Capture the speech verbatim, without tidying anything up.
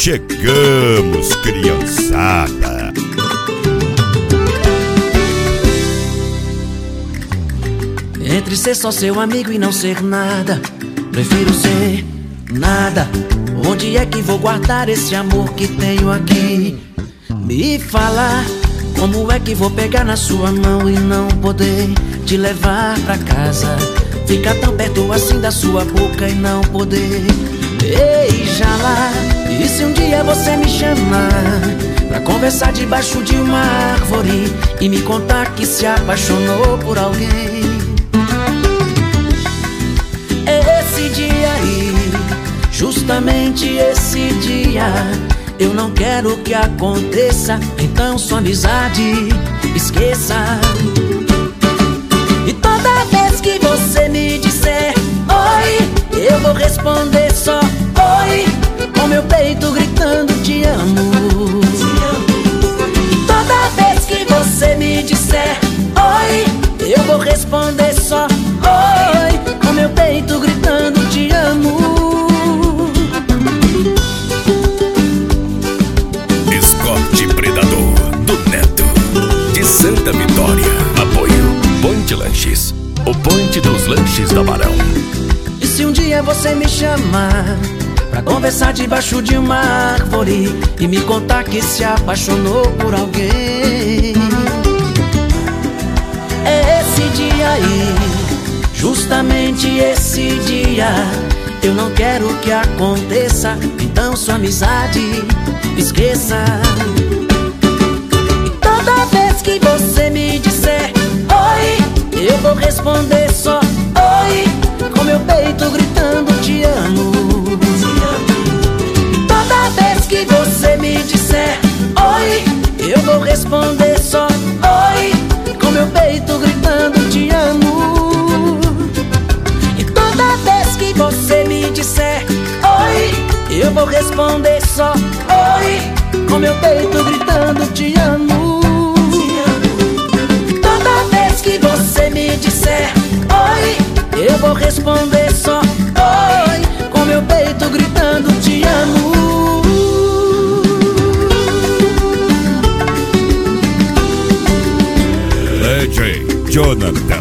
Chegamos, criançada! Entre ser só seu amigo e não ser nada, prefiro ser nada. Onde é que vou guardar esse amor que tenho aqui? Me fala, como é que vou pegar na sua mão e não poder te levar pra casa? Ficar tão perto assim da sua boca e não poder beijá-la. E se um dia você me chamar pra conversar debaixo de uma árvore e me contar que se apaixonou por alguém, esse dia aí, justamente esse dia, eu não quero que aconteça. Então sua amizade esqueça. E toda vez que você me disser oi, eu vou responder só oi, com meu peito gritando te amo. E toda vez que você me disser oi, eu vou responder só oi, com meu peito gritando te amo. Escote Predador do Neto, de Santa Vitória. Apoio Point Lanches, o point dos lanches da Barão. E se um dia você me chamar pra conversar debaixo de uma árvore e me contar que se apaixonou por alguém, esse dia aí, justamente esse dia, eu não quero que aconteça. Então sua amizade esqueça. E toda vez que você me disser oi, eu vou responder só oi, com meu peito gritando te amo. E toda vez que você me disser oi, eu vou responder só oi, com meu peito gritando te amo. E toda vez que você me disser oi, eu vou responder só oi, com meu peito gritando te amo. E toda vez que você me disser oi, eu vou responder só oi, com meu peito gritando te amo. D J Jonathan.